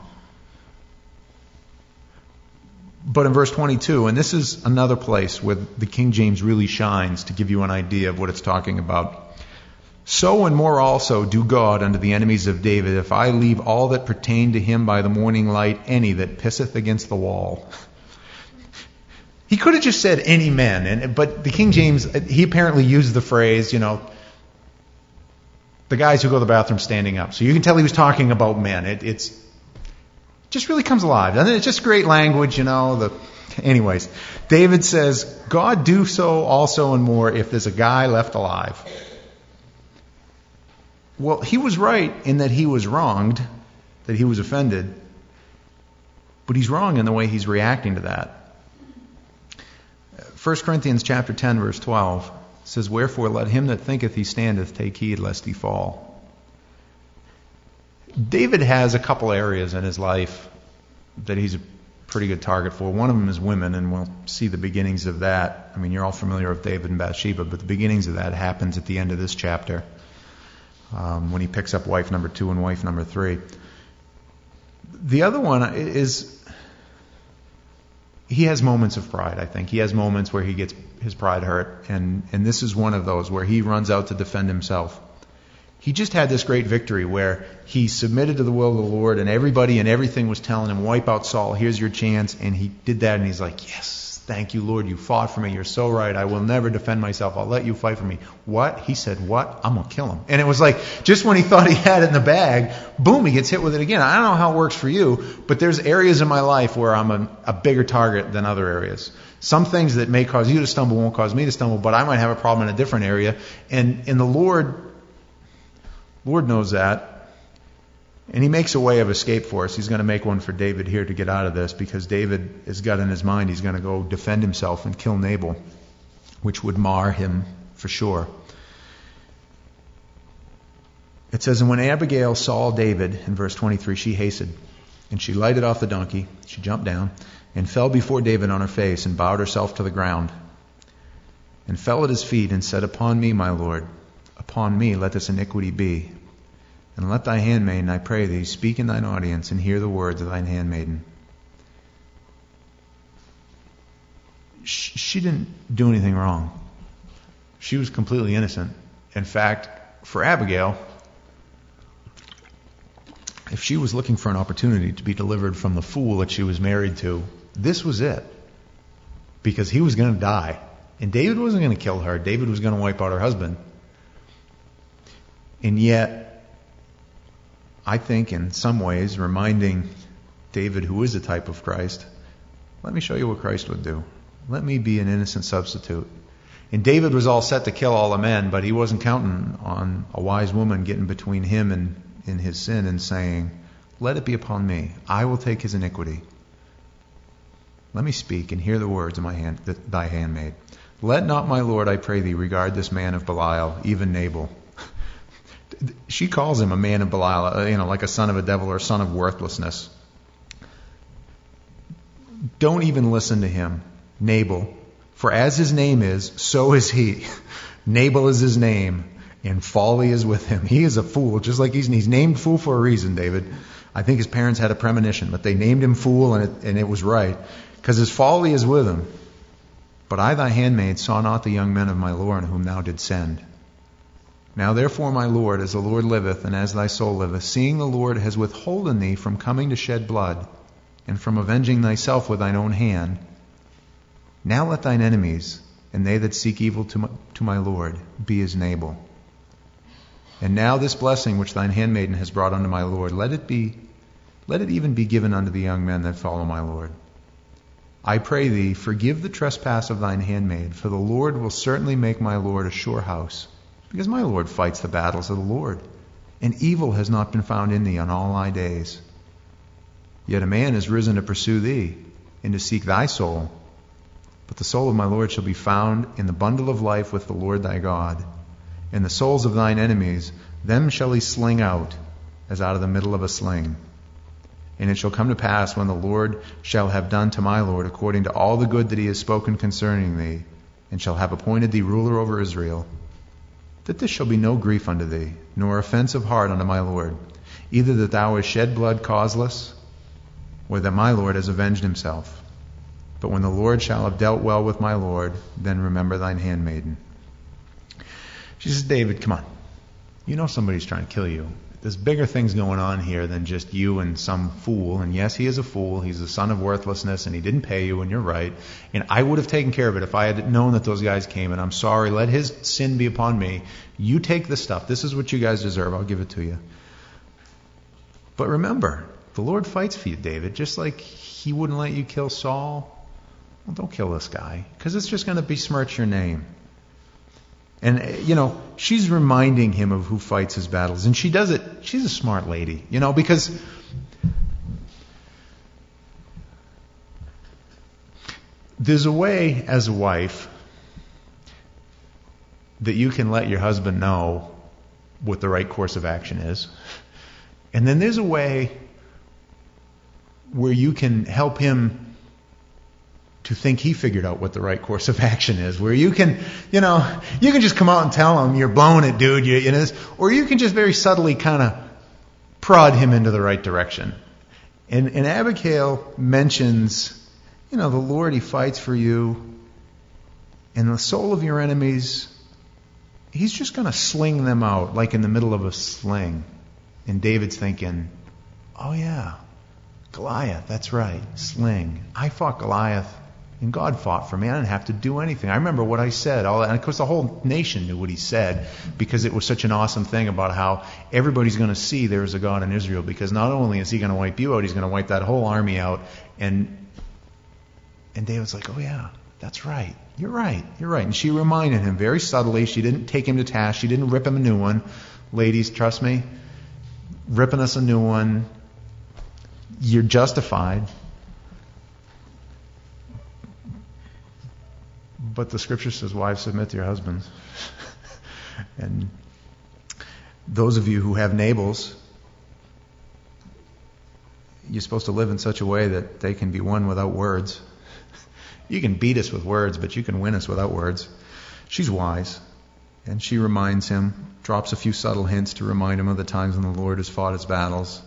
But in verse twenty-two, and this is another place where the King James really shines to give you an idea of what it's talking about. "So and more also do God unto the enemies of David, if I leave all that pertain to him by the morning light, any that pisseth against the wall." He could have just said any men, and but the King James, he apparently used the phrase, you know, the guys who go to the bathroom standing up. So you can tell he was talking about men. It, it's just really comes alive. And it's just great language, you know. The, anyways, David says, "God do so also and more if there's a guy left alive." Well, he was right in that he was wronged, that he was offended. But he's wrong in the way he's reacting to that. First Corinthians chapter ten, verse twelve says, "Wherefore let him that thinketh he standeth take heed lest he fall." David has a couple areas in his life that he's a pretty good target for. One of them is women, and we'll see the beginnings of that. I mean, you're all familiar with David and Bathsheba, but the beginnings of that happens at the end of this chapter, um, when he picks up wife number two and wife number three. The other one is, he has moments of pride, I think. He has moments where he gets his pride hurt, and, and this is one of those where he runs out to defend himself. He just had this great victory where he submitted to the will of the Lord, and everybody and everything was telling him, wipe out Saul, here's your chance. And he did that, and he's like, yes, thank you, Lord, you fought for me, you're so right, I will never defend myself, I'll let you fight for me. What? He said, what? I'm going to kill him. And it was like, just when he thought he had it in the bag, boom, he gets hit with it again. I don't know how it works for you, but there's areas in my life where I'm a, a bigger target than other areas. Some things that may cause you to stumble won't cause me to stumble, but I might have a problem in a different area. And, and the Lord... Lord knows that, and he makes a way of escape for us. He's going to make one for David here to get out of this, because David has got in his mind he's going to go defend himself and kill Nabal, which would mar him for sure. It says, and when Abigail saw David, in verse twenty-three, she hastened, and she lighted off the donkey, she jumped down, and fell before David on her face, and bowed herself to the ground, and fell at his feet, and said, upon me, my Lord, upon me let this iniquity be. And let thy handmaiden, I pray thee, speak in thine audience, and hear the words of thine handmaiden. She didn't do anything wrong. She was completely innocent. In fact, for Abigail, if she was looking for an opportunity to be delivered from the fool that she was married to, this was it. Because he was going to die. And David wasn't going to kill her. David was going to wipe out her husband. And yet, I think in some ways, reminding David, who is a type of Christ, let me show you what Christ would do. Let me be an innocent substitute. And David was all set to kill all the men, but he wasn't counting on a wise woman getting between him and in his sin and saying, let it be upon me. I will take his iniquity. Let me speak and hear the words of my hand, thy handmaid. Let not my Lord, I pray thee, regard this man of Belial, even Nabal. She calls him a man of Belial, you know, like a son of a devil or a son of worthlessness. Don't even listen to him, Nabal. For as his name is, so is he. Nabal is his name, and folly is with him. He is a fool, just like he's, he's named fool for a reason, David. I think his parents had a premonition, but they named him fool, and it, and it was right, because his folly is with him. But I, thy handmaid, saw not the young men of my Lord whom thou didst send. Now therefore, my Lord, as the Lord liveth, and as thy soul liveth, seeing the Lord has withholden thee from coming to shed blood, and from avenging thyself with thine own hand, now let thine enemies, and they that seek evil to my, to my Lord, be as Nabal. And now this blessing which thine handmaiden has brought unto my Lord, let it be, let it even be given unto the young men that follow my Lord. I pray thee, forgive the trespass of thine handmaid, for the Lord will certainly make my Lord a sure house. Because my Lord fights the battles of the Lord, and evil has not been found in thee on all thy days. Yet a man is risen to pursue thee, and to seek thy soul. But the soul of my Lord shall be found in the bundle of life with the Lord thy God. And the souls of thine enemies, them shall he sling out, as out of the middle of a sling. And it shall come to pass, when the Lord shall have done to my Lord according to all the good that he has spoken concerning thee, and shall have appointed thee ruler over Israel, that this shall be no grief unto thee, nor offense of heart unto my Lord, either that thou hast shed blood causeless, or that my Lord has avenged himself. But when the Lord shall have dealt well with my Lord, then remember thine handmaiden. She says, David, come on. You know somebody's trying to kill you. There's bigger things going on here than just you and some fool. And yes, he is a fool. He's a son of worthlessness, and he didn't pay you, and you're right. And I would have taken care of it if I had known that those guys came, and I'm sorry. Let his sin be upon me. You take the stuff. This is what you guys deserve. I'll give it to you. But remember, the Lord fights for you, David, just like he wouldn't let you kill Saul. Well, don't kill this guy, because it's just going to besmirch your name. And, you know, she's reminding him of who fights his battles. And she does it. She's a smart lady, you know, because there's a way as a wife that you can let your husband know what the right course of action is. And then there's a way where you can help him to think he figured out what the right course of action is, where you can, you know, you can just come out and tell him, you're blowing it, dude, you, you know, or you can just very subtly kind of prod him into the right direction. And, and Abigail mentions, you know, the Lord, he fights for you, and the soul of your enemies, he's just going to sling them out like in the middle of a sling. And David's thinking, oh yeah, Goliath, that's right, sling. I fought Goliath, and God fought for me. I didn't have to do anything. I remember what I said. All, and of course, the whole nation knew what he said because it was such an awesome thing about how everybody's going to see there is a God in Israel, because not only is he going to wipe you out, he's going to wipe that whole army out. And and David's like, oh yeah, that's right. You're right. You're right. And she reminded him very subtly. She didn't take him to task. She didn't rip him a new one. Ladies, trust me, ripping us a new one, you're justified. But the scripture says, wives, submit to your husbands. And those of you who have Nabals, you're supposed to live in such a way that they can be won without words. You can beat us with words, but you can win us without words. She's wise. And she reminds him, drops a few subtle hints to remind him of the times when the Lord has fought his battles.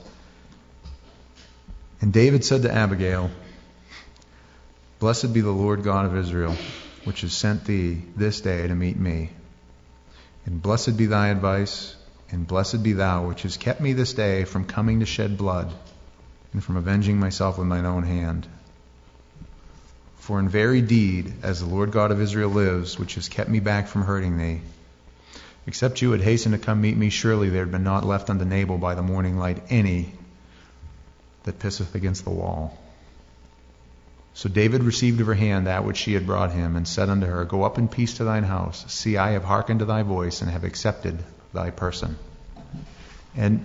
And David said to Abigail, blessed be the Lord God of Israel, which has sent thee this day to meet me. And blessed be thy advice, and blessed be thou, which has kept me this day from coming to shed blood, and from avenging myself with mine own hand. For in very deed, as the Lord God of Israel lives, which has kept me back from hurting thee, except you had hastened to come meet me, surely there had been not left unto Nabal by the morning light any that pisseth against the wall. So David received of her hand that which she had brought him, and said unto her, go up in peace to thine house. See, I have hearkened to thy voice, and have accepted thy person. And,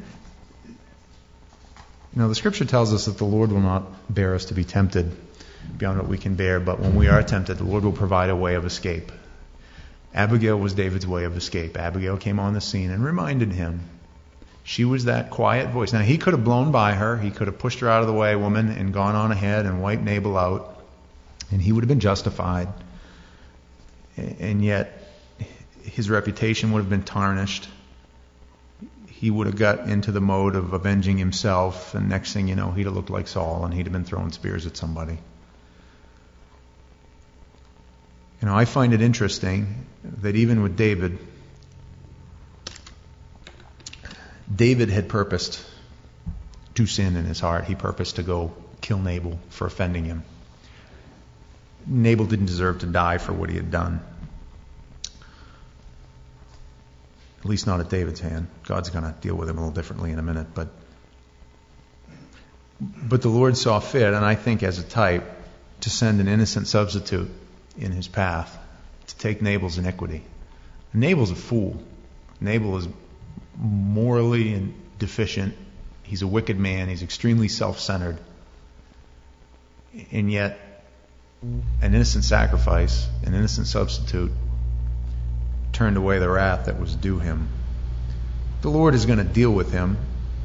you know, the scripture tells us that the Lord will not bear us to be tempted beyond what we can bear, but when we are tempted, the Lord will provide a way of escape. Abigail was David's way of escape. Abigail came on the scene and reminded him. She was that quiet voice. Now, he could have blown by her. He could have pushed her out of the way, woman, and gone on ahead and wiped Nabal out. And he would have been justified. And yet, his reputation would have been tarnished. He would have got into the mode of avenging himself. And next thing you know, he'd have looked like Saul, and he'd have been throwing spears at somebody. You know, I find it interesting that even with David, David had purposed to sin in his heart. He purposed to go kill Nabal for offending him. Nabal didn't deserve to die for what he had done. At least not at David's hand. God's going to deal with him a little differently in a minute. But, but the Lord saw fit, and I think as a type, to send an innocent substitute in his path to take Nabal's iniquity. Nabal's a fool. Nabal is morally deficient. He's a wicked man. He's extremely self-centered. And yet, an innocent sacrifice, an innocent substitute, turned away the wrath that was due him. The Lord is going to deal with him.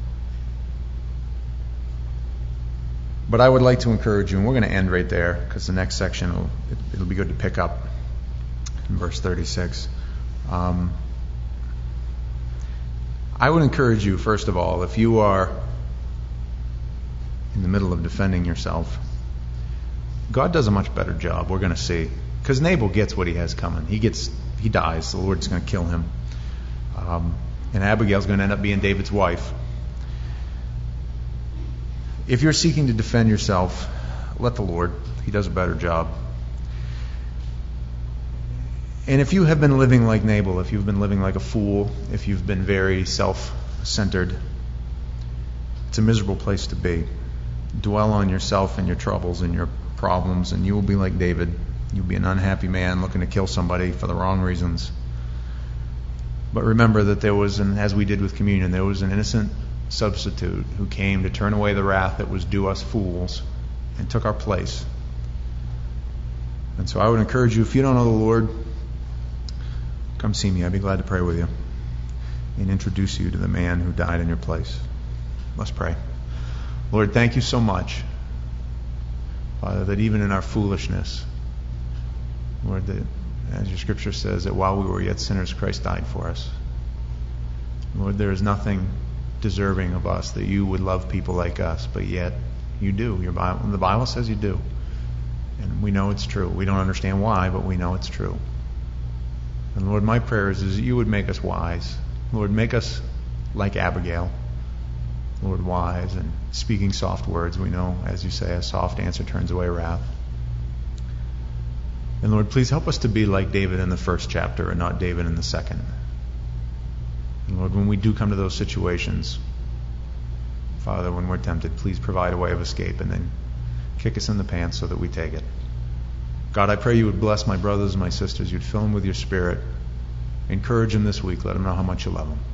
But I would like to encourage you, and we're going to end right there, because the next section, will, it, it'll be good to pick up in verse thirty-six. Um, I would encourage you, first of all, if you are in the middle of defending yourself, God does a much better job. We're going to see. Because Nabal gets what he has coming. He gets, he dies. The Lord's going to kill him. Um, and Abigail's going to end up being David's wife. If you're seeking to defend yourself, let the Lord. He does a better job. And if you have been living like Nabal, if you've been living like a fool, if you've been very self-centered, it's a miserable place to be. Dwell on yourself and your troubles and your problems, and you will be like David. You'll be an unhappy man looking to kill somebody for the wrong reasons. But remember that there was, an, as we did with communion, there was an innocent substitute who came to turn away the wrath that was due us fools and took our place. And so I would encourage you, if you don't know the Lord, come see me. I'd be glad to pray with you and introduce you to the man who died in your place. Let's pray. Lord, thank you so much, Father, that even in our foolishness, Lord, that as your scripture says, that while we were yet sinners, Christ died for us. Lord, there is nothing deserving of us that you would love people like us, but yet you do. Your Bible, the Bible says you do. And we know it's true. We don't understand why, but we know it's true. And Lord, my prayer is, is that you would make us wise. Lord, make us like Abigail. Lord, wise and speaking soft words. We know, as you say, a soft answer turns away wrath. And Lord, please help us to be like David in the first chapter and not David in the second. And Lord, when we do come to those situations, Father, when we're tempted, please provide a way of escape and then kick us in the pants so that we take it. God, I pray you would bless my brothers and my sisters. You'd fill them with your Spirit. Encourage them this week. Let them know how much you love them.